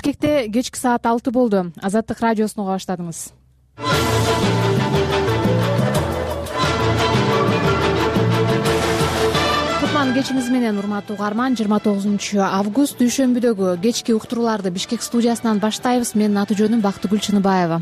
Бишкекте кечки саат 6 болду. Азаттык радиосун уга баштадыңыз. Кутман кечиңиз менен урматтуу угарман. 29 август дүйшөмбүдөгү кечки уктурууларды Бишкек студиясынан баштайбыз. Менин аты жөнүм Бактыгүл Чыныбаева.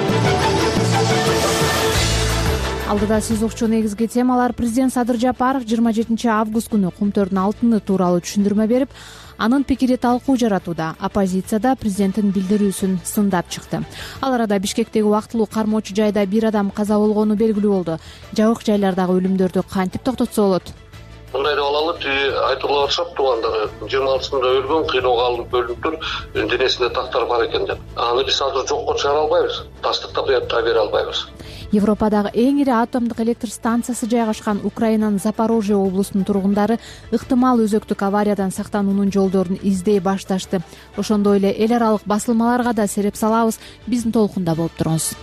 Алдыда сиз укчу негизги темалар. Президент Садыр Жапаров 27 август күнү Кумтөрдүн алтыны тууралуу түшүндүрмө берип, анын пикири талкуу жаратууда. Оппозицияда президенттин билдирүүсүн сындап чыкты. Ал арада Бишкектеги убактылуу кармоочу жайда бир адам каза болгону белгилүү болду. Жабык жайлардагы өлүмдөрдү кантип токтотсо болот? Мындай деп алалы, айтуулар барышат туугандары 26-сында өлгөн, кыйноого алынып өлүптүр, денесинде тактар бар экен деп. Аны биз азыр жокко чыгара албайбыз, тастыктап бере албайбыз. Европадагы эң ири атомдук электр станциясы жайгашкан Украинанын Запорожье облусунун тургундары ыктымал өзөктүк авариядан сактануунун жолдорун издей башташты. Ошондой эле эл аралык басылмаларга да сереп салабыз. Биздин толкунда болуп туруңуз.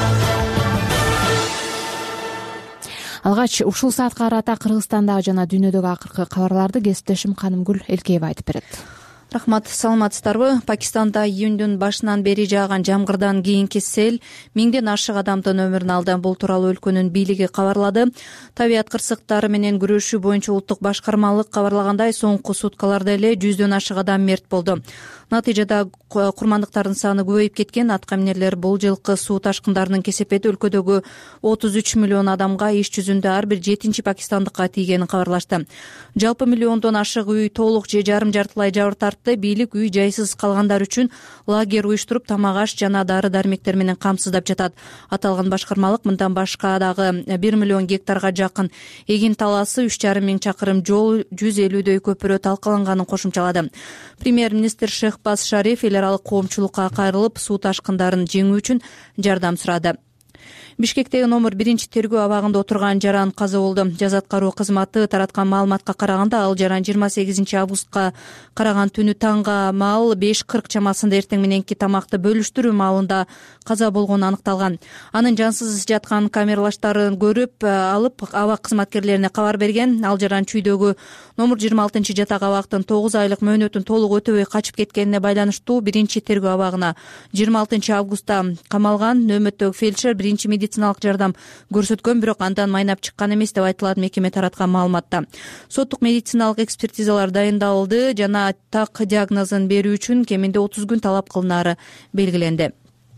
Алгач ушул саатка карата Кыргызстандагы жана дүйнөдөгү акыркы кабарларды кесиптешим Канымгүл Элкеева айтып берет. Рахмат, саламатсыздарбы? Пакистанда июндун башынан бери жааган жамгырдан кийинки сел миңден ашык адамдын өмүрүн алды. Бул тууралуу өлкөнүн бийлиги кабарлады. Табият кырсыктары менен күрөшүү боюнча улуттук башкармалык кабарлагандай, соңку суткаларда эле 100дөн ашык адам мерт болду. Натыйжада курмандыктардын саны көбөйүп кеткен. Аткаминерлер бул жылкы суу ташкындарынын кесепети өлкөдөгү 33 миллион адамга, иш жүзүндө ар бир 7-чи пакистандыкка тийгенин кабарлашты. Жалпы миллиондон ашык үй толук же жарым жартылай жабыр тартты. Бийлик үй жайсыз калгандар үчүн лагерь уюштуруп, тамак аш жана дары-дармектер менен камсыздап жатат. Аталган башкармалык мындан башка дагы 1 миллион гектарга жакын эгин талаасы, 3,5 миң чакырым жол, 150дөй көпүрө талкаланганын кошумчалады. Премьер-министр Шехбаз Шариф эл аралык коомчулукка кайрылып, суу ташкындарын жеңүү үчүн жардам сурады. Бишкектеги номер 1 тергөө абагында отурган жаран каза болду. Жаза аткаруу кызматы тараткан маалыматка караганда, ал жаран 28 августка караган түнү таңга маал 5:40 чамасында эртең мененки тамакты бөлүштүрүү маалында каза болгону аныкталган. Анын жансыз жаткан камералаштарын көрүп алып, абак кызматкерлерине кабар берген. Ал жаран чүйдөгү номер 26 жатак абактын 9 айлык мөөнөтүн толук өтөбөй качып кеткенине байланыштуу 1 тергөө абагына 26 августта камалган. Нөөмөттөгү фельдшер 1 медициналык жардам көрсөткөн, бирок андан майнап чыккан эмес деп айтылат мекеме тараткан маалыматта. Соттук медициналык экспертизалар дайындалды жана так диагнозун берүү үчүн кеминде 30 күн талап кылынаары белгиленди.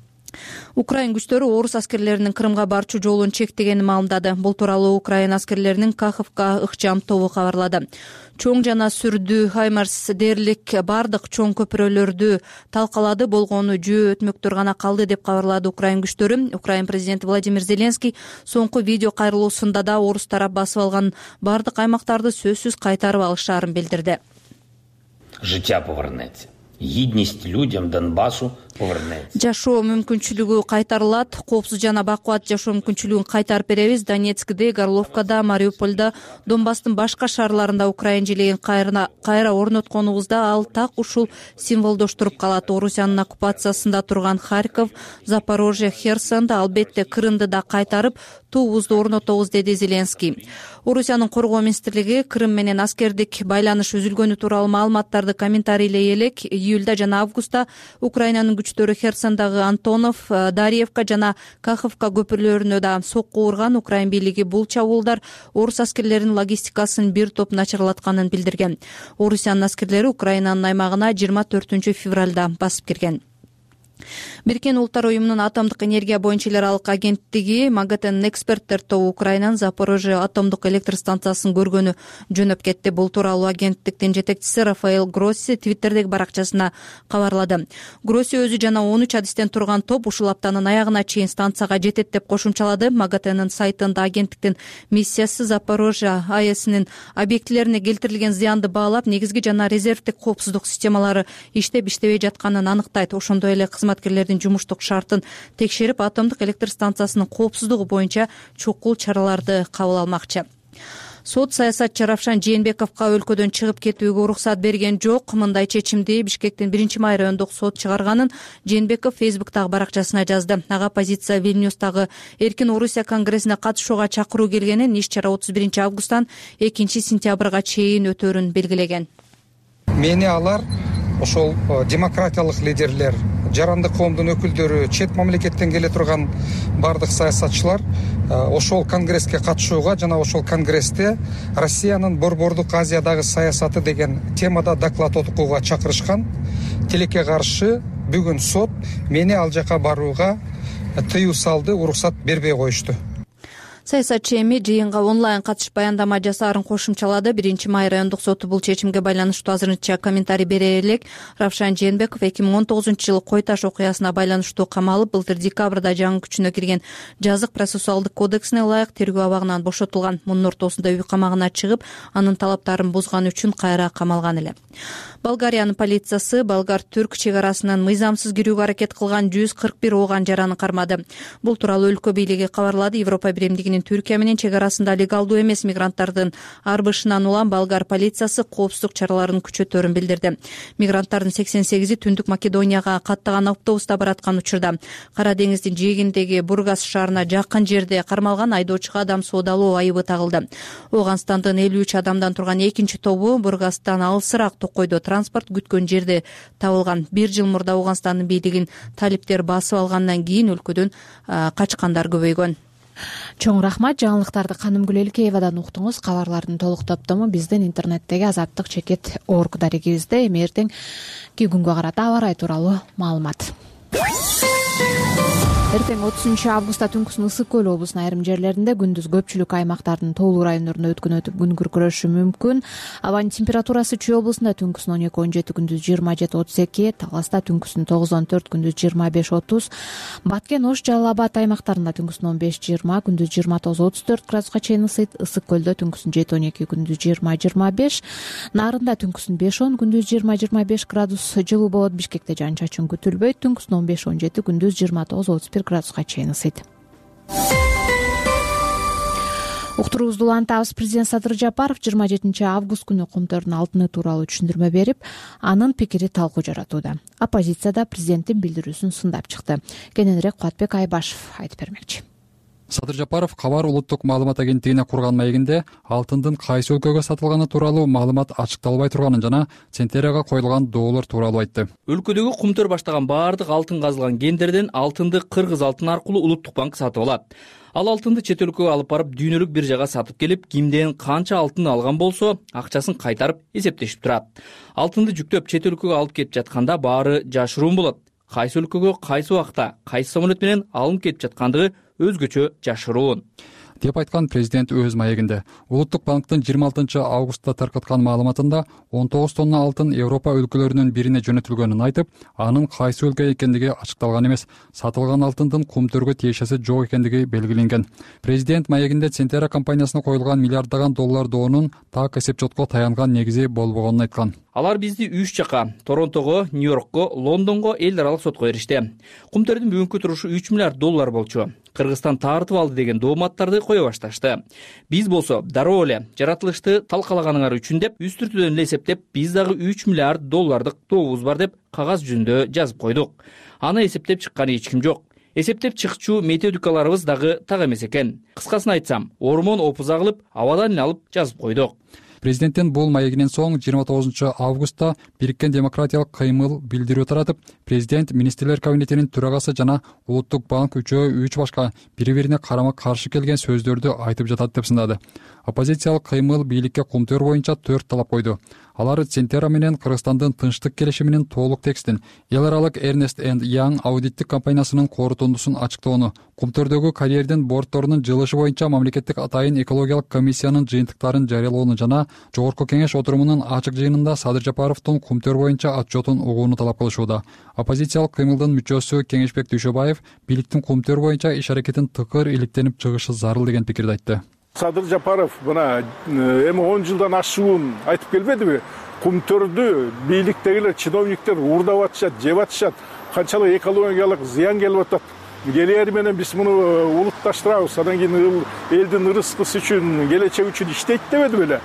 Украин күчтөрү орус аскерлеринин Крымга барчу жолун чектегенин маалымдады. Бул тууралуу Украин аскерлеринин Каховка ыкчам тобу кабарлады. Чоң жана сүрдүү Хаймарс дээрлик бардык чоң көпүрөлөрдү талкалады, болгону жөө өтмөктөр гана калды деп кабарлады Украин күчтөрү. Украин президенти Владимир Зеленский соңку видео кайрылуусунда да орус тарап басып алган бардык аймактарды сөзсүз кайтарып алышаарын билдирди. Життя повернеться. Гидность людям Донбассу повернеться. Жашоо мүмкүнчүлүгү кайтарылат. Коопсуз жана бакубат жашоо мүмкүнчүлүгүн кайтарып беребиз. Донецкте, Горловкада, Мариупольда, Донбасстын башка шаарларында Украин желегин кайра орнотконубузда ал так ушул символдоштуруп калат. Орусиянын оккупациясында турган Харьков, Запорожье, Херсонду, албетте Крымды да кайтарып, туубузду орнотобуз, деди Зеленский. Орусиянын коргоо министрлиги Крым менен аскердик байланыш үзүлгөнү тууралуу маалыматтарды комментарийлей элек. Июлда жана августта Украинанын күчтөрү Херсондагы Антонов, Дарьевка жана Каховка көпүрлөрүнө да сокку урган. Украин бийлиги бул чабуулдар орус аскерлеринин логистикасын бир топ начарлатканын билдирген. Орусиянын аскерлери Украинанын аймагына 24 февралда басып кирген. Бириккен Улуттар уюмунун атомдук энергия боюнча эл аралык агенттиги МАГАТЭнин эксперттер тобу Украинанын Запорожье атомдук электр станциясын көргөнү жөнөп кетти. Бул тууралуу агенттиктин жетекчиси Рафаэль Гросси Твиттердеги баракчасына кабарлады. Гросси өзү жана 13 адистен турган топ ушул аптанын аягына чейин станцияга жетет деп кошумчалады. МАГАТЭнин сайтында агенттиктин миссиясы Запорожье АЭСинин объектилерине келтирилген зыянды баалап, негизги жана резервдик коопсуздук системалары иштеп-иштебей жатканын аныктайт. Ошондой эле кызматкерлердин жумуштук шартын текшерип, атомдук электр станциясынын коопсуздугу боюнча чукул чараларды кабыл алмакчы. Сот саясатчы Равшан Жээнбековго өлкөдөн чыгып кетүүгө уруксат берген жок. Мындай чечимди Бишкектин 1-май райондук сот чыгарганын Жээнбеков Фейсбуктагы баракчасына жазды. Ага оппозиция Вильнюстагы Эркин Орусия конгрессине катышууга чакыруу келгенин, иш-чара 31 августтан 2 сентябрга чейин өтөрүн белгилеген. Мени алар ошол демократиялык лидерлер, жаранды коомдун өкүлдөрү, чет мамлекеттен келе турган бардык саясатчылар ошол конгресске катышууга жана ошол конгрессте Россиянын Борбордук Азиядагы саясаты деген темада доклад окууга чакырышкан. Тилекке каршы бүгүн сот мени ал жака барууга тыюу салды, уруксат бербей коюшту. Саясатчы эми жыйынга онлайн катышып баяндама жасаарын кошумчалады. 1-май райондук соту бул чечимге байланыштуу азырынча комментарий бере элек. Равшан Жээнбеков 2019-жылы Кой Таш окуясына байланыштуу камалып, былтыр декабрда жаңы күчүнө кирген жазык процессуалдык кодексине ылайык тергөө абагынан бошотулган. Мунун ортосунда үй камагына чыгып, анын талаптарын бузган үчүн кайра камалган эле. Болгариянын полициясы болгар-түрк чек арасынан мыйзамсыз кирүүгө аракет кылган 141 ооган жараны кармады. Бул тууралуу өлкө бийлиги кабарлады. Европа биримдигинин Түркия менен чек арасында легалдуу эмес мигранттардын арбышынан улам болгар полициясы коопсуздук чараларын күчөтөөрүн билдирди. Мигранттардын 88-и Түндүк Македонияга каттаган автобуста бараткан учурда Кара деңиздин жээгиндеги Бургас шаарына жакын жерде кармалган айдоочуга адам соодалоо айыбы тагылды. Ооганстандын 53 адамдан турган экинчи тобу Бургастан алысыраак Токойдо транспорт күткөн жерде табылган. 1 жыл мурда Ооганстандын бийлигин талиптер басып алгандан кийин өлкөдөн качкандар көбөйгөн. Чоң рахмат. Жаңылыктарды Канымгүл Элкеевадан уктуңуз. Кабарлардын толук топтому биздин интернеттеги azattik.org дарегибизде. Эми эртеңки күнгө карата аба ырайы тууралуу маалымат. Эртең 30-августта түнкүсүн Ысык көл облусунун айрым жерлеринде, күндүз көпчүлүк аймактардын тоолуу райондорунда өткөн өтүп күн күркүрөшү мүмкүн. Абанын температурасы Чүй облусунда түнкүсүн 12-17, күндүз 27-32, Таласта түнкүсүн 9-14, күндүз 25-30, Баткен, Ош, Жалал Абад аймактарында түнкүсүн 15-20, күндүз 29-34 градуска чейин ысыйт. Ысык көлдө түнкүсүн 7-12, күндүз 20-25, Нарында түнкүсүн 5-10, күндүз 20-25 градус жылуу болот. Бишкекте жаан-чачын күтүлбөйт. Түнкүсүн 15-17, күндүз 29-31 градуска чейин ысыйт. Уктуруубузду улантабыз. Президент Садыр Жапаров 27-август күнү Кумтөрдүн алтыны тууралуу түшүндүрмө берип, анын пикири талкуу жаратууда. Оппозицияда президенттин билдирүүсүн сындап чыкты. Кененирээк Кубатбек Айбашев айтып бермекчи. Садыр Жапаров Кабар улуттук маалымат агенттигине курган маегинде алтындын кайсы өлкөгө сатылганы тууралуу маалымат ачыкталбай турганын жана центерияга коюлган доолор тууралуу айтты. Өлкөдөгү Кумтөр баштаган баардык алтын казылган кендерден алтынды Кыргыз алтын аркылуу Улуттук банк сатып алат. Ал алтынды чет өлкөгө алып барып, дүйнөлүк биржага сатып келип, кимден канча алтын алган болсо, акчасын кайтарып эсептешип турат. Алтынды жүктөп чет өлкөгө алып кетип жатканда баары жашыруун болот. Кайсы өлкөгө кайсы убакта, кайсы самолет менен алынып кетип жаткандыгы өзгөчө жашыруун деп айткан президент өз маегинде. Улуттук банктын 26-августта таркаткан маалыматында 19 тонна алтын Европа өлкөлөрүнүн бирине жөнөтүлгөнүн айтып, анын кайсы өлкө экендиги ачыкталган эмес. Сатылган алтындын Кумтөргө тиешеси жок экендиги белгиленген. Президент маегинде Центерия компаниясына коюлган миллиарддаган доллар доонун так эсеп-чотко таянган негизи болбогонун айткан. Алар бизди 3 жака — Торонтого, Нью-Йоркко, Лондонго эл аралык сотко беришти. Кумтөрдүн бүгүнкү турушу 3 миллиард доллар болчу. Кыргызстан тартып алды деген дооматтарды кое башташты. Биз болсо дароо эле жаратылышты талкалаганыңар үчүн деп үстүртүдөн эле эсептеп, биз дагы 3 миллиард доллардык дообуз бар деп кагаз жүзүндө жазып койдук. Аны эсептеп чыккан эч ким жок. Эсептеп чыкчу методикаларыбыз дагы так эмес экен. Кыскасын айтсам, ормон опуз агылып, абадан эле алып жазып койдук. Президенттин бул маегинен соң 29-августта Бириккен демократиялык кыймыл билдирүү таратып, президент министрлер кабинетинин төрагасы жана Улуттук банк үчөө 3 башка бири-бирине карама-каршы келген сөздөрдү айтып жатат деп сындады. Оппозициялык кыймыл бийликке Кумтөр боюнча 4 талап койду. Алар Центера менен Кыргызстандын тынчтык келишиминин толук текстин, эл аралык Ernst & Young аудиттик компаниясынын корутундусун ачыктоону, Кумтөрдөгү карьердин бортторунун жылышы боюнча мамлекеттик атайын экологиялык комиссиянын жыйынтыктарын жарыялоону жана Жогорку кеңеш отурумунун ачык жыйынында Садыр Жапаровдун Кумтөр боюнча отчетун угууну талап кылышууда. Оппозициялык кыймылдын мүчөсү Кеңешбек Дүйшөбаев бийликтин Кумтөр боюнча иш аракетин тыкыр иликтенип чыгышы зарыл деген пикирди айтты. Садыр Жапаров мына эми 10 жылдан ашуун айтып келбедиби? Кумтөрдү бийликтегилер, чиновниктер уурдап атышат, жеп атышат, канчалык экологиялык зыян келип атат. Келери менен биз муну улутташтырабыз, анан кийин элдин ырыскысы үчүн, келечеги үчүн иштейт дебеди беле.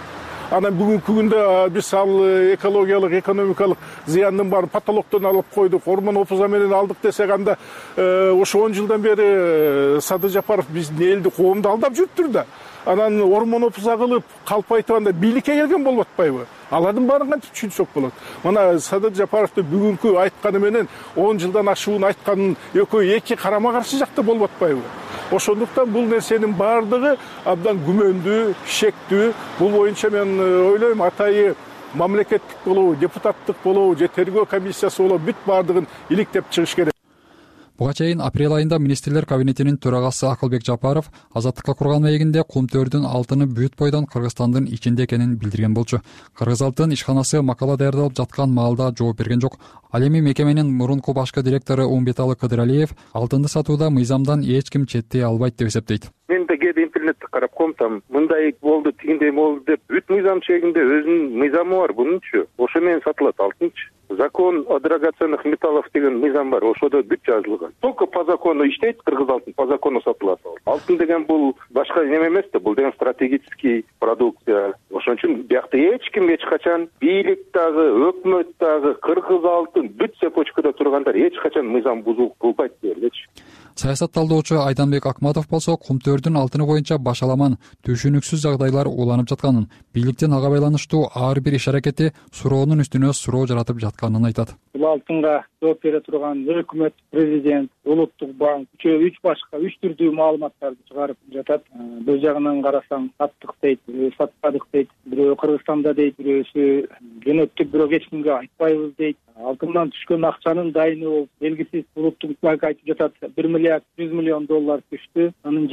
Анан бүгүнкү күндө биз ал экологиялык, экономикалык зыяндын баарын потолоктон алып койдук, ормон опуза менен алдык десек, анда ошо 10 жылдан бери Садыр Жапаров биздин элди, коомду алдап жүрүптүр да. Анан ормон опуза кылып, калпайтып анда бийликке келген болуп атпайбы? Алардын баарын кантип түшүнсөк болот? Мына Садыр Жапаровду бүгүнкү айтканы менен 10 жылдан ашуун айтканын экөө эки карама каршы жакта болуп атпайбы? Ошондуктан бул нерсенин баардыгы абдан күмөндүү, шектүү. Бул боюнча мен ойлойм, атайы мамлекеттик болобу, депутаттык болобу, же тергөө комиссиясы болобу, бүт баардыгын иликтеп чыгыш керек. Буга чейин апрель айында министрлер кабинетинин төрагасы Акылбек Жапаров Азаттыкка курган маегинде кумтөрдүн алтыны бүт бойдон Кыргызстандын ичинде экенин билдирген болчу. Кыргыз алтын ишканасы макала даярдалып жаткан маалда жооп берген жок. Ал эми мекеменин мурунку башкы директору Умбеталы Кыдыралиев алтынды сатууда мыйзамдан эч ким четтей албайт деп эсептейт. Мен да кээде интернетте карап коем, там мындай болду, тигиндей болду деп, бүт мыйзам чегинде өзүнүн мыйзамы бар бунунчу. Ошо менен сатылат алтынчы. Закон о драгоценных металлах деген мыйзам бар, ошодо бүт жазылган. Только по закону иштейт Кыргыз алтын, по закону сатылат. Алтын деген бул башка неме эмес да, бул деген стратегический продукция. Ошон үчүн биякта эч ким эч качан бийлик дагы, өкмөт дагы, Кыргыз алтын бүт цепочкада тургандар эч качан мыйзам бузуу кылбайт дерлечи. Саясат талдоочу Айданбек Акматов болсо кумтөрдүн алтыны боюнча башаламан, түшүнүксүз жагдайлар уланып жатканын, бийликтин ага байланыштуу ар бир иш аракети суроонун үстүнө суроо жаратып жатканын айтат. Бул алтынга жооп бере турган өкмөт, президент, улуттук банк үч башка үч түрдүү маалыматтарды чыгарып жатат. Бир жагынан карасаң саттык дейт, сатпадык дейт, бирөө Кыргызстанда дейт, бирөөсү жөнөттүк, бирөө эч кимге айтпайбыз дейт. Алтындан түшкөн акчанын дайыны болуп белгисиз, улуттук банк айтып жатат 1 миллиард 100 миллион доллар түштү. Анын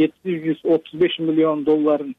735 миллион долларын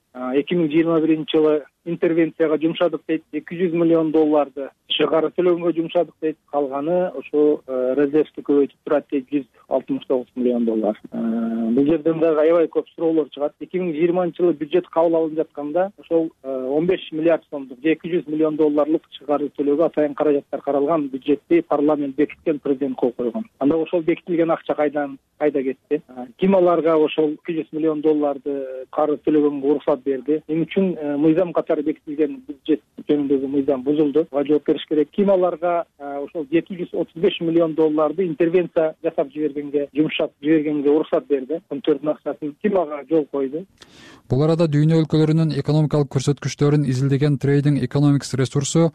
2021 жылы интервенцияга жумшадык дейт, 200 миллион долларды чыгарып төлөнгө жумшадык дейт, калганы ошо резервди көбөйтүп турат дейт, 169 миллион доллар. Бул жерден дагы аябай көп суроолор чыгат. 2020 жылы бюджет кабыл алынып жатканда ошол 15 миллиард сомдук, 200 миллион долларлык чыгарып төлөөгө атайын каражаттар каралган бюджетти парламент бекиткен, президент кол койгон. Анда ошол бекитилген акча кайда кетти? Ким аларга ошол 200 миллион долларды карыз төлөгөнгө уруксат берди? Эмне үчүн мыйзам катары бекитилген бюджет жөнүндөгү мыйзам бузулду? Буга жооп бериш керек. Ким аларга ошол 735 миллион долларды интервенция жасап жибергенге, жумшап жибергенге уруксат берди? Кумтөрдүн акчасын ким ага жол койду? Бул арада дүйнө өлкөлөрүнүн экономикалык көрсөткүчтөрүн изилдеген Trading Economics ресурсу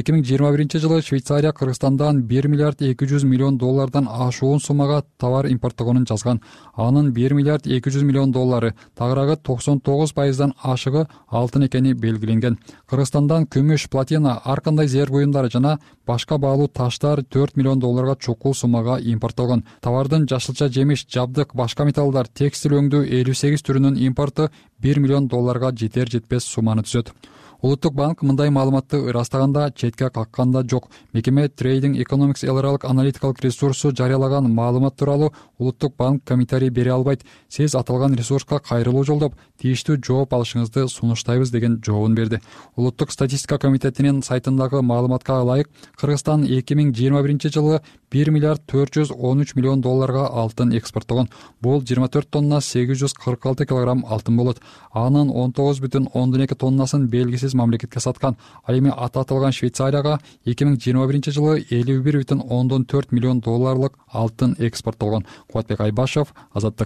2021 жылы Швейцария Кыргызстандан 1 миллиард 200 миллион доллардан ашуун суммага товар импорттогонун жазган. Анын 1 миллиард 200 миллион доллары, тагыраагы 99%дан ашыгы алтын экени белгиленген. Кыргызстандан күмүш, платина, ар кандай зер буюмдары жана башка баалуу таштар 4 миллион долларга чукул суммага импорттолгон. Товардын жашылча жемиш, жабдык, башка металлдар, текстиль өңдүү 58 түрүнүн импорту 1 миллион долларга жетер-жетпес сумманы түзөт. Улуттук банк мындай маалыматты ырастаганда, четке какканда жок. Мекеме Trading Economics эл аралык аналитикалык ресурсу жарыялаган маалымат тууралуу Улуттук банк комментарий бере албайт. Сиз аталган ресурска кайрылуу жолдоп, тийиштүү жооп алышыңызды сунуштайбыз деген жообун берди. Улуттук статистика комитетинин сайтындагы маалыматка ылайык, Кыргызстан 2021 жылы 1 миллиард 413 миллион долларга алтын экспорттогон. Бул 24 тонна 846 килограмм алтын болот. Анын 19,2 тоннасын белгисиз мамлекетке саткан. Ал эми аты аталган Швейцарияга 2021 жылы 51,4 миллион долларлык алтын экспорттолгон. Кубатбек Айбашев, Азаттык.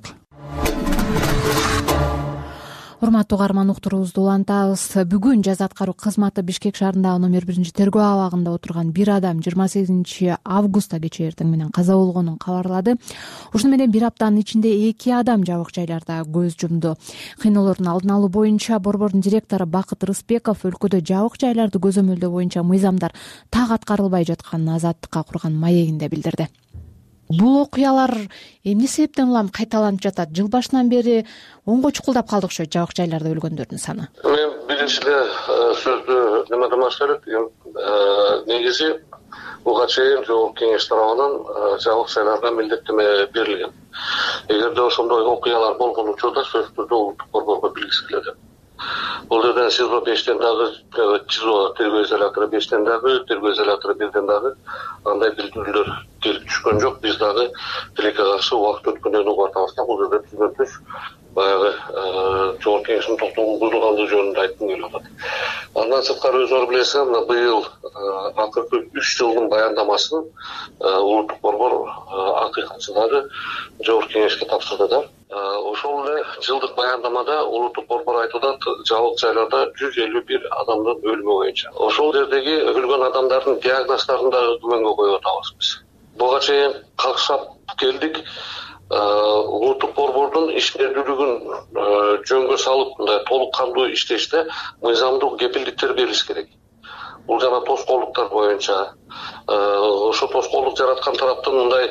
Урматтуу угарман, уктуруубузду улантабыз. Бүгүн жаза аткаруу кызматы Бишкек шаарындагы номер 1 тергөө абагында отурган бир адам 28 августта кечээ эртең менен каза болгонун кабарлады. Ушуну менен бир аптанын ичинде 2 адам жабык жайларда көз жумду. Кыйноолордун алдын алуу боюнча борбордун директору Бакыт Рыспеков өлкөдө жабык жайларды көзөмөлдөө боюнча мыйзамдар так аткарылбай жатканын Азаттыкка курган маегинде билдирди. Бул окуялар эмне себептен улам кайталанып жатат? Жыл башынан бери онго чукулдап калды окшойт жабык жайларда өлгөндөрдүн саны. Мен биринчи эле сөздү неме кылмаш керек. Негизи буга чейин жогорку кеңеш тарабынан жабык жайларга милдеттеме берилген. Эгерде ошондой окуялар болгон учурда сөзсүз түрдө улуттук борборго билгиси келет. Бул жерден СИЗО 5тен дагы, ЧИЗО тергөө изолятору 5тен дагы, тергөө изолятору 1ден дагы андай билдирүүлөр келип түшкөн жок. Биз дагы тилекке каршы убакыт өткөндөн угуп атабыз да, бул жерде түзгөн түш баягы Жогорку Кеңештин токтогу бузулгандыгы жөнүндө айткым келип атат. Андан сырткары өзүңөр билесиңер, мына быйыл акыркы 3 жылдын баяндамасын улуттук борбор акыйкатчылары Жогорку Кеңешке тапшырды да. Ошол эле жылдык баяндамада улуттук борбор айтууда жабык жайларда 151 адамдын өлүмү боюнча. Ошол жердеги өлгөн адамдардын диагноздорун дагы күмөнгө коюп атабыз биз. Буга чейин какшап келдик. Улуттук борбордун ишмердүүлүгүн жөнгө салып, мындай толук кандуу иштеште мыйзамдуу кепилдиктер берилиш керек. Бул жана тоскоолдуктар боюнча. Ошо тоскоолдук жараткан тараптын мындай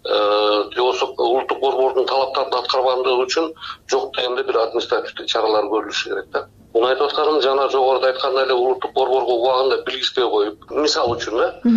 улуттук борбордун талаптарын аткарбагандыгы үчүн жок дегенде бир административдик чаралар көрүлүшү керек да. Муну айтып атканым жана жогоруда айткандай эле улуттук борборго убагында билгизбей коюп, мисал үчүн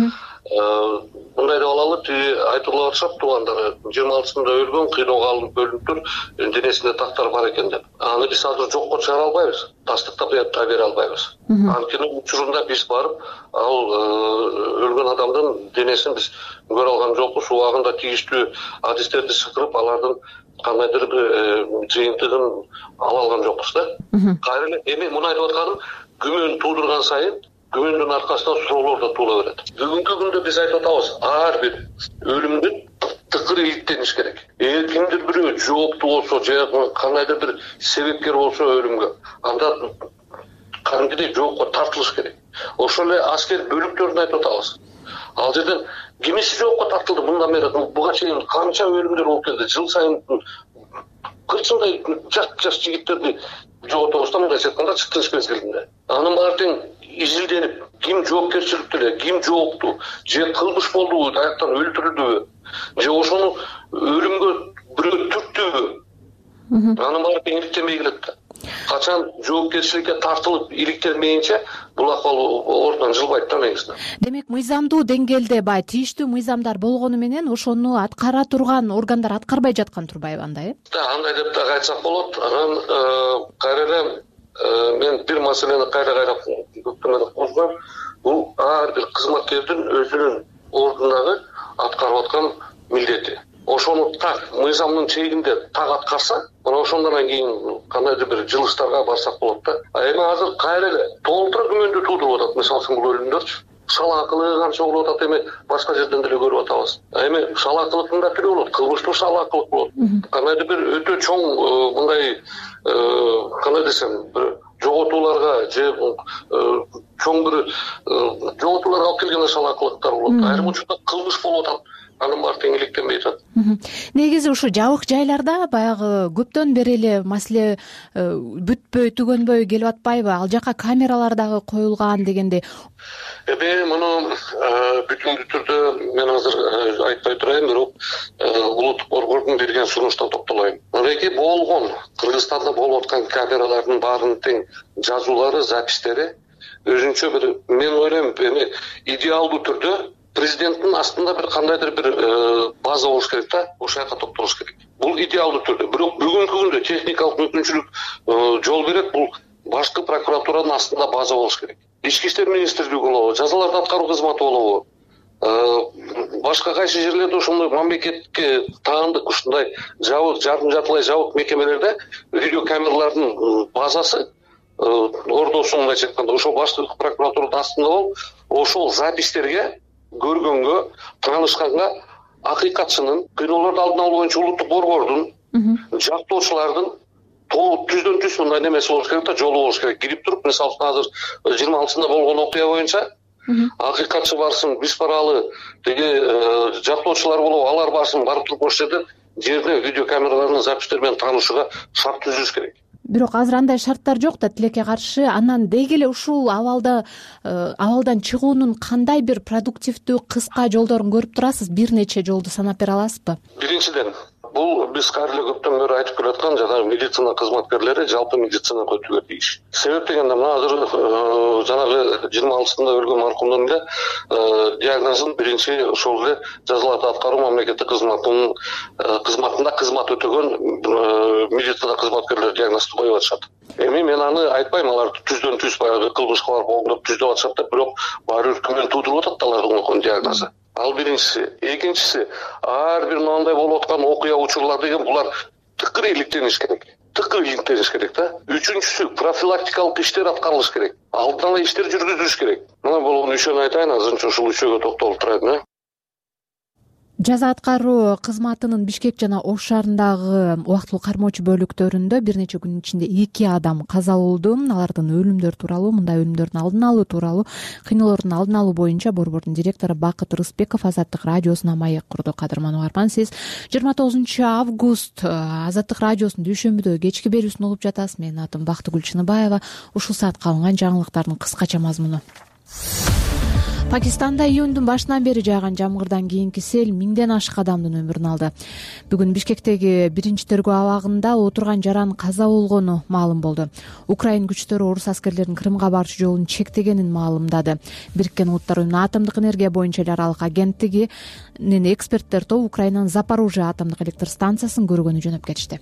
мындай деп алалы, айтылып атышат туугандары 26-сында өлгөн, кыйноого алынып өлүптүр, денесинде тактар бар экен деп. Аны биз азыр жокко чыгара албайбыз, тастыктап бере албайбыз. Анткени учурунда биз барып, ал өлгөн адамдын денесин биз көрө алган жокпуз, убагында тийиштүү адистерди чакырып, алардын кандайдыр бир жыйынтыгын ала алган жокпуз да. Кайра эле эми муну айтып атканым, күмөн туудурган сайын күмөндүн аркасынан суроолор да туула берет. Бүгүнкү күндө биз айтып атабыз, ар бир өлүмдүн тыкыр иликтениш керек. Эгер кимдир бирөө жооптуу болсо, же кандайдыр бир себепкер болсо өлүмгө, анда кандайдыр жоопко тартылыш керек. Ошол эле аскер бөлүктөрүн айтып атабыз. Ал жерден кимиси жоопко тартылды, мындан бери буга чейин канча өлүмдөр болуп келди. Жыл сайын кырчындай жаш жигиттерди жоготобуз да, мындайча айтканда чыктырыш мезгилинде. Анын баары тең изилденип, ким жоопкерчиликтүү эле, ким жооптуу, же кылмыш болдубу, даяктан өлтүрүлдүбү, же ошону өлүмгө бирөө түрттүбү, анын баары тең иликтенбей келет да. Качан жоопкерчиликке тартылып иликтенмейинче бул акыбал ордунан жылбайт да негизинен. Демек, мыйзамдуу деңгээлде баягы тийиштүү мыйзамдар болгону менен ошону аткара турган органдар аткарбай жаткан турбайбы андай, э? Да, андай деп да айтсак болот. Анан кайра эле мен бир маселени кайра көптөн козгойм. Бул ар бир кызматкердин өзүнүн ордундагы аткарып аткан милдети. Ошону так мыйзамдын чегинде так аткарса, мына ошондон кийин кандайдыр бир жылыштарга барсак болот да. Эми азыр кайра эле толтура күмөндү туудуруп атат, мисалы үчүн бул өлүмдөрчү. Салаакылык канча болуп атат, эми башка жерден деле көрүп атабыз. Эми салаакылыктын да түрү болот, кылмыштуу салаакылык болот. Кандайдыр бир өтө чоң мындай кандай десем, бир жоготууларга же чоң бир жоготууларга алып келген салаакылыктар болот. Айрым учурда кылмыш болуп атат. Анын баары тең иликтенбей жатат. Негизи ушу жабык жайларда баягы көптөн бери эле маселе бүтпөй, түгөнбөй келип атпайбы? Ал жака камералар дагы коюлган дегендей. Эми муну бүтүндүү түрдө мен азыр айтпай турайын, бирок улуттук борбордун берген сунуштан токтолоюн. Мынакей болгон Кыргызстанда болуп аткан камералардын баарынын тең жазуулары, запистери өзүнчө бир, мен ойлойм, эми идеалдуу түрдө президенттин астында бир кандайдыр бир база болуш керек да, ошол жака токтолуш керек. Бул идеалдуу түрдө. Бирок бүгүнкү күндө техникалык мүмкүнчүлүк жол берет, бул башкы прокуратуранын астында база болуш керек. Ички иштер министрлиги болобу, жазаларды аткаруу кызматы болобу, башка кайсы жерлерде ошондой мамлекетке таандык ушундай жабык, жартылай жабык мекемелерде видеокамералардын базасы ордосу, мындайча айтканда, ошол башкы прокуратуранын астында болуп, ошол запистерге көргөнгө, таанышканга акыйкатчынын, кыйноолорду алдын алуу боюнча улуттук борбордун, жактоочулардын толук түздөн түз мындай немеси болуш керек да, жолу болуш керек. Кирип туруп, мисалы азыр 26-сында болгон окуя боюнча акыйкатчы барсын, биз баралы, деги жактоочулар болобу, алар барсын, барып туруп ошол жерде видеокамералардын запистери менен таанышууга шарт түзүш керек. Бирок азыр андай шарттар жок да, тилекке каршы. Анан деги эле ушул абалдан чыгуунун кандай бир продуктивдүү кыска жолдорун көрүп турасыз? Бир нече жолду санап бере аласызбы? Биринчиден, бул биз кайра эле көптөн бери айтып келаткан жанагы медицина кызматкерлери жалпы медицинага өтүүгө тийиш. Себеп дегенде, мына азыр жанагы 26-сында өлгөн маркумдун эле диагнозун биринчи ошол эле жазаларды аткаруу мамлекеттик кызматында кызмат өтөгөн медицина кызматкерлери диагнозду коюп атышат. Эми мен аны айтпайм, алар түздөн түз баягы кылмышка барып оңдоп түздүп атышат да, бирок баары бир күмөн туудуруп атат алардын койгон диагнозу. Ал биринчиси. Экинчиси, ар бир мындай болуп аткан окуя учурлар деген булар тыкыр иликтениш керек. тыкыр иликтелиш керек да. Үчүнчүсү профилактикалык иштер аткарылыш керек. Алдын ала иштер жүргүзүлүш керек. Мына болгон үчөөнү айтайын, азырынча ушул үчөөгө токтолуп турайын. Жаза аткаруу кызматынын Бишкек жана Ош шаарындагы убактылуу кармоочу бөлүктөрүндө бир нече күн ичинде 2 адам каза болду. Алардын өлүмдөр тууралуу, мындай өлүмдөрдүн алдын алуу тууралуу, кыйноолордун алдын алуу боюнча борбордун директору Бакыт Рыспеков Азаттык радиосуна маек курду. Кадырман угарман, сиз 29 август Азаттык радиосунун дүйшөмбүдө кечки берүүсүн угуп жатасыз. Менин атым Бактыгүл Чыныбаева. Ушул саатка алынган жаңылыктардын кыскача мазмуну. Пакистанда июндун башынан бери жааган жамгырдан кийинки сел 1000ден ашык адамдын өмүрүн алды. Бүгүн Бишкектеги биринчи тергөө абагында отурган жаран каза болгону маалым болду. Украин күчтөрү орус аскерлеринин Крымга барчу жолун чектегенин маалымдады. Бириккен Улуттар Уюмунун атомдук энергия боюнча эл аралык агенттигинин эксперттер тобу Украинанын Запорожье атомдук электр станциясын көргөнү жөнөп кетишти.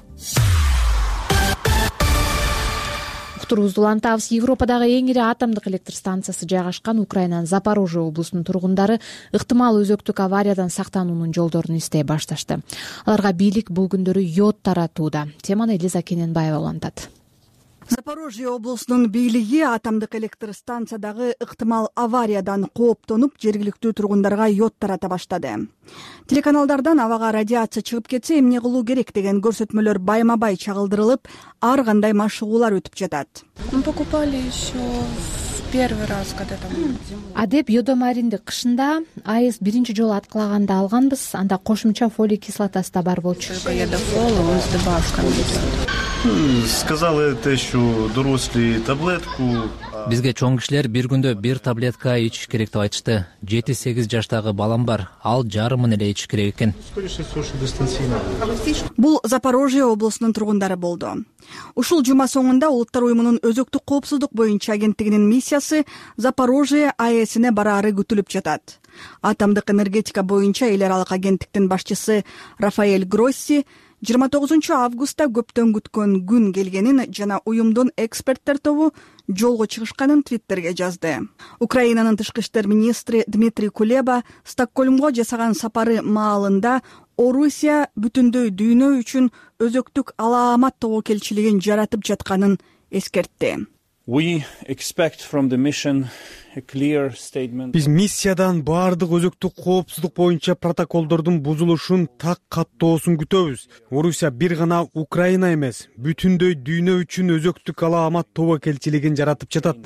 Уктурубузду улантабыз. Европадагы эң ири атомдук электр станциясы жайгашкан Украинанын Запорожье облусунун тургундары ыктымал өзөктүк авариядан сактануунун жолдорун издей башташты. Аларга бийлик бул күндөрү йод таратууда. Теманы Элиза Кененбаева улантат. Запорожье облусунун бийлиги атомдук электр станциядагы ыктымал авариядан кооптонуп, жергиликтүү тургундарга йод тарата баштады. Телеканалдардан абага радиация чыгып кетсе эмне кылуу керек деген көрсөтмөлөр байма-бай чагылдырылып, ар кандай машыгуулар өтүп жатат. Мы покупали еще первый раз, когда там Адеп йодомаринди кышында АЭС биринчи жолу аткылаганда алганбыз. Анда кошумча фолий кислотасы да бар болчу. он с добавками. Сказали те, що дорослі таблетку. Бизге чоң кишилер бир күндө бир таблетка ичиш керек деп айтышты. 7-8 жаштагы балам бар. Ал жарымын эле ичиш керек экен. Бул Запорожье облусунун тургундары болду. Ушул жума соңунда Улуттар Уюмунун өзөктүк коопсуздук боюнча агенттигинин миссиясы Запорожье АЭСине бараары күтүлүп жатат. Атомдук энергетика боюнча эл аралык агенттиктин башчысы Рафаэль Гросси 29 августта көптөн күткөн күн келгенин жана уюмдун эксперттер тобу жолго чыгышканын Твиттерге жазды. Украинанын тышкы иштер министри Дмитрий Кулеба Стокгольмго жасаган сапары маалында Орусия бүтүндөй дүйнө үчүн өзөктүк алаамат тобокелчилигин жаратып жатканын эскертти. Биз миссиядан баардык өзөктүк коопсуздук боюнча протоколдордун бузулушун так каттоосун күтөбүз. Орусия бир гана Украина эмес, бүтүндөй дүйнө үчүн өзөктүк алаамат тобокелчилигин жаратып жатат.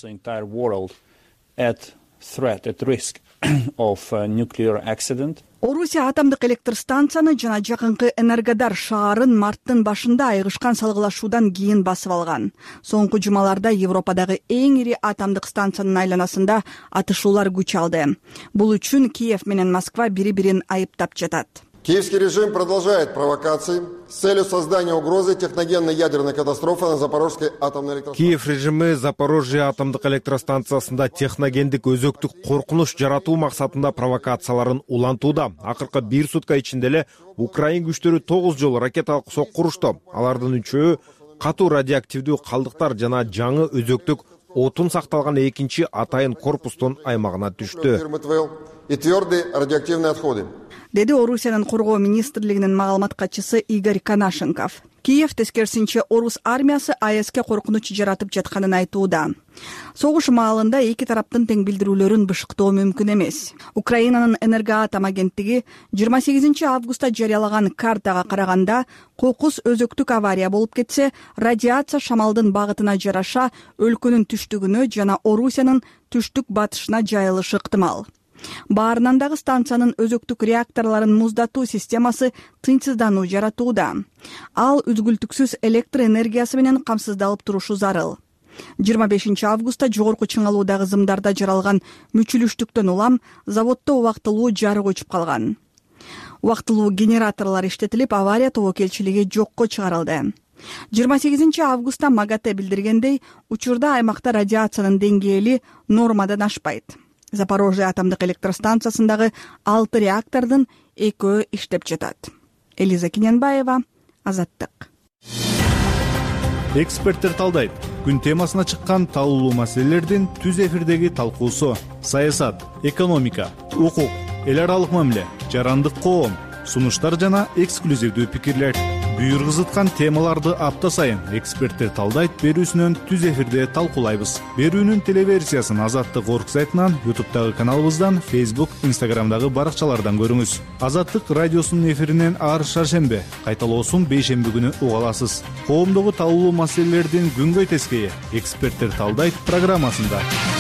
Орусия атомдук электр станцияны жана жакынкы Энергодар шаарын марттын башында айгышкан салгылашуудан кийин басып алган. Соңку жумаларда Европадагы эң ири атомдук станциянын айланасында атышуулар күч алды. Бул үчүн Киев менен Москва бири-бирин айыптап жатат. Киевский режим продолжает провокации с целью создания угрозы техногенной ядерной катастрофы на Запорожской атомной электростанции. Киев режими Запорожье атомдук электростанциясында техногендик өзөктүк коркунуч жаратуу максатында провокацияларын улантууда. Акыркы бир сутка ичинде эле Украин күчтөрү 9 жолу ракеталык сокку урушту. Алардын үчөө катуу радиоактивдүү калдыктар жана жаңы өзөктүк отун сакталган экинчи атайын корпустун аймагына түштү. И твердые радиоактивные отходы. Деди Орусиянын коргоо министрлигинин маалымат катчысы Игорь Канашенков. Киев тескерисинче орус армиясы АЭСке коркунуч жаратып жатканын айтууда. Согуш маалында эки тараптын тең билдирүүлөрүн бышыктоо мүмкүн эмес. Украинанын энергоатом агенттиги 28 августта жарыялаган картага караганда, кокус өзөктүк авария болуп кетсе, радиация шамалдын багытына жараша өлкөнүн түштүгүнө жана Орусиянын түштүк батышына жайылышы ыктымал. Баарынан дагы станциянын өзөктүк реакторлорун муздатуу системасы тынчсыздануу жаратууда. Ал үзгүлтүксүз электр энергиясы менен камсыздалып турушу зарыл. 25 августта жогорку чыңалуудагы зымдарда жаралган мүчүлүштүктөн улам заводдо убактылуу жарык өчүп калган. Убактылуу генераторлор иштетилип, авария тобокелчилиги жокко чыгарылды. 28 августта МАГАТЭ билдиргендей, учурда аймакта радиациянын деңгээли нормадан ашпайт. Запорожье атомдук электр станциясындагы 6 реактордун 2 иштеп жатат. Элиза Кененбаева, Азаттык. Эксперттер талдайт. Күн темасына чыккан талуулуу маселелердин түз эфирдеги талкуусу. Саясат, экономика, укук, эл аралык мамиле, жарандык коом, сунуштар жана эксклюзивдүү пикирлер. Бүйүргүзүткан темаларды апта сайын эксперттер талдайт берүүсүнөн түз эфирде талкуулайбыз. Берүүнүн телеверсиясын Азаттык орг сайтынан, YouTube'дагы каналыбыздан, Facebook, Instagram'дагы баракчалардан көрүңүз. Азаттык радиосунун эфиринен ар шаршембе, кайталоосун бейшемби күнү уга аласыз. Коомдогу талкуулуу маселелердин күнгөй тескейи эксперттер талдайт программасында.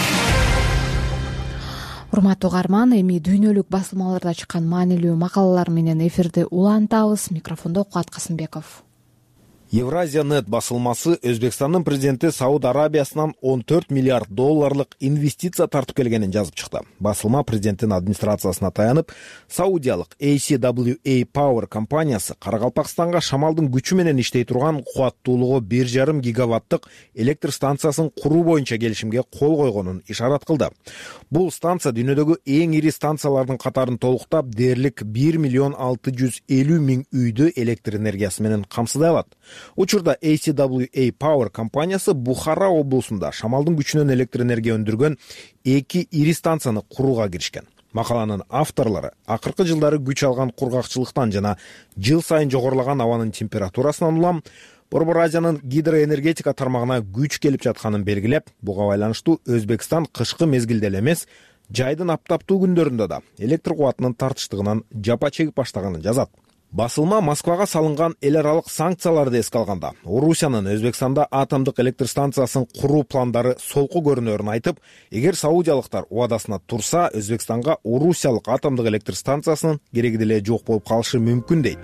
Урматтуу угарман, эми дүйнөлүк басылмаларда чыккан маанилүү макалалар менен эфирди улантабыз. Микрофондо Кубат Касымбеков. Евразия.нет басылмасы Өзбекстандын президенти Сауд Арабиясынан 14 миллиард долларлык инвестиция тартып келгенин жазып чыкты. Басылма президенттин администрациясына таянып, саудиялык ACWA Power компаниясы Каракалпакстанга шамалдын күчү менен иштей турган кубаттуулугу 1,5 гигаваттык электр станциясын куруу боюнча келишимге кол койгонун ишарат кылды. Бул станция дүйнөдөгү эң ири станциялардын катарын толуктап, дээрлик 1,650,000 үйдү электр энергиясы менен камсыздай алат. Учурда ACWA Power компаниясы Бухара облусунда шамалдын күчүнөн электр энергия өндүргөн 2 ири станцияны курууга киришкен. Макаланын авторлору акыркы жылдары күч алган кургакчылыктан жана жыл сайын жогорулаган абанын температурасынан улам Борбор Азиянын гидроэнергетика тармагына күч келип жатканын белгилеп, буга байланыштуу Өзбекстан кышкы мезгилде эле эмес, жайдын аптаптуу күндөрүндө да электр кубатынын тартыштыгынан жапа чегип баштаганын жазат. Басылма Москвага салынган эл аралык санкцияларды эске алганда, Орусиянын Өзбекстанда атомдук электр станциясын куруу пландары солку көрүнөрүн айтып, эгер саудиялыктар убадасына турса, Өзбекстанга Орусиялык атомдук электр станциясынын кереги деле жок болуп калышы мүмкүн дейт.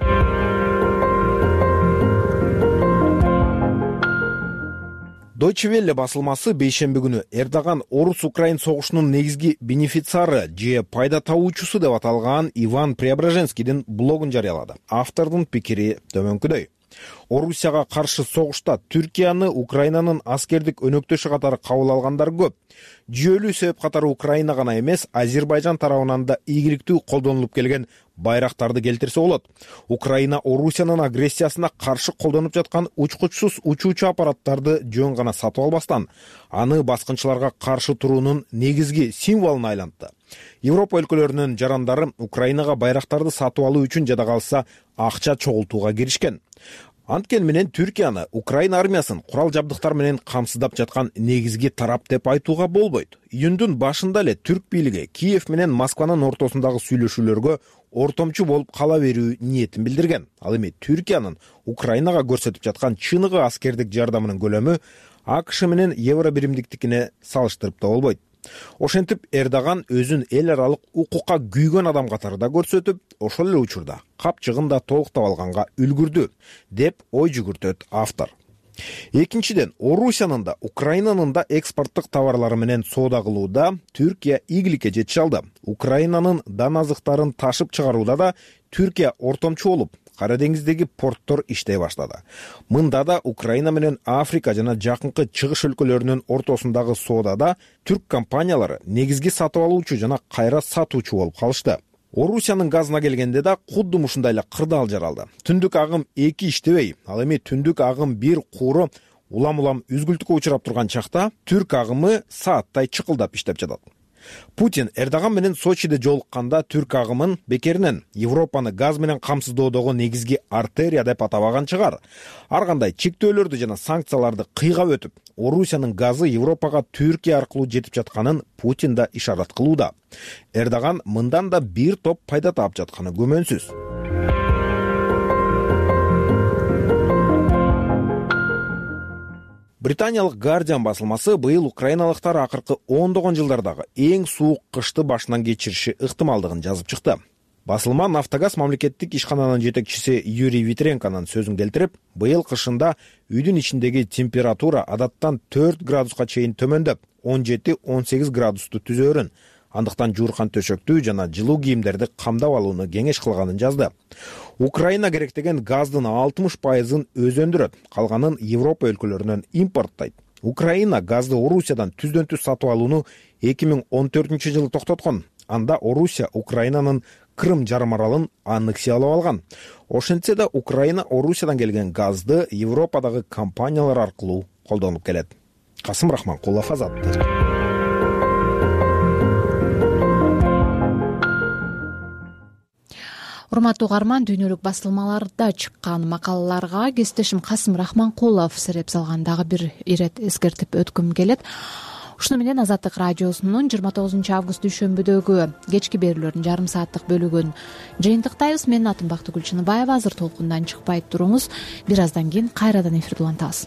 Deutsche Welle басылмасы бейшемби күнү Эрдоган Орус-Украин согушунун негизги бенефициары же пайда табуучусу деп аталган Иван Преображенскийдин блогун жарыялады. Автордун пикири төмөнкүдөй. Орусияга каршы согушта Түркияны Украинанын аскердик өнөктөшү катары кабыл алгандар көп. Жүйөлүү себеп катары Украина гана эмес, Азербайжан тарабынан да ийгиликтүү колдонулуп келген байрактарды келтирсе болот. Украина Орусиянын агрессиясына каршы колдонуп жаткан учкучсуз учуучу аппараттарды жөн гана сатып албастан, аны баскынчыларга каршы туруунун негизги символуна айлантты. Европа өлкөлөрүнүн жарандары Украинага байрактарды сатып алуу үчүн жада калса акча чогултууга киришкен. Анткени менен Түркияны Украина армиясын курал жабдыктар менен камсыздап жаткан негизги тарап деп айтууга болбойт. Июндун башында эле түрк бийлиги Киев менен Москванын ортосундагы сүйлөшүүлөргө ортомчу болуп кала берүү ниетин билдирген. Ал эми Түркиянын Украинага көрсөтүп жаткан чыныгы аскердик жардамынын көлөмү АКШ менен евро биримдиктикине салыштырып да болбойт. Ошентип Эрдоган өзүн эл аралык укукка күйгөн адам катарында көрсөтүп, ошол эле учурда капчыгын да толуктап алганга үлгүрдү, деп ой жүгүртөт автор. Экинчиден, Орусиянын да Украинанын да экспорттук товарлары менен соода кылууда Түркия ийгиликке жетише алды. Украинанын дан азыктарын ташып чыгарууда да Түркия ортомчу болуп, Кара деңиздеги порттор иштей баштады. Мында да Украина менен Африка жана жакынкы чыгыш өлкөлөрүнүн ортосундагы соодада түрк компаниялары негизги сатып алуучу жана кайра сатуучу болуп калышты. Орусиянын газына келгенде да кудду ушундай эле кырдаал жаралды. Түндүк агым 2 иштебей, ал эми түндүк агым 1 кууру улам үзгүлтүккө учурап турган чакта түрк агымы сааттай чыкылдап иштеп жатат. Путин Эрдоган менен Сочиде жолукканда түрк агымын бекеринен Европаны газ менен камсыздоодогу негизги артерия деп атабаган чыгар. Ар кандай чектөөлөрдү жана санкцияларды кыйгап өтүп, Орусиянын газы Европага Түркия аркылуу жетип жатканын Путин да ишарат кылууда. Эрдоган мындан да бир топ пайда таап жатканы күмөнсүз. Британиялык Guardian басылмасы быйыл украиналыктар акыркы 10 жылдардагы эң суук кышты башынан кечириши ыктымалдыгын жазып чыкты. Басылма Нафтогаз мамлекеттик ишкананын жетекчиси Юрий Витренконун сөзүн келтирип, быйыл кышында үйдүн ичиндеги температура адаттан 4 градуска чейин төмөндөп, 17-18 градусту түзөөрүн, андыктан жууркан төшөктү жана жылуу кийимдерди камдап алууну кеңеш кылганын жазды. Украина керектеген газдын 60%-ын өзү өндүрөт, калганын Европа өлкөлөрүнөн импорттайт. Украина газды Орусиядан түздөн-түз сатып алууну 2014-жылы токтоткон. Анда Орусия Украинанын Крым жарым аралын аннексиялап алган. Ошентсе да Украина Орусиядан келген газды Европадагы компаниялар аркылуу колдонуп келет. Касым Рахманкулов, Азаттык. урматтуу угарман, дүйнөлүк басылмаларда чыккан макалаларга кесиптешим Касым Рахманкулов сереп салган дагы бир ирет эскертип өткүм келет. Ушуну менен Азаттык радиосунун 29 август дүйшөмбүдөгү кечки берүүлөрдүн жарым сааттык бөлүгүн жыйынтыктайбыз. Менин атым Бактыгүл Чыныбаева. Азыр толкундан чыкпай туруңуз. Бир аздан кийин кайрадан эфирди улантабыз.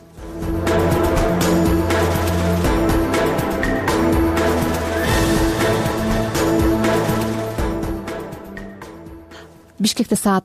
Бишкекте саат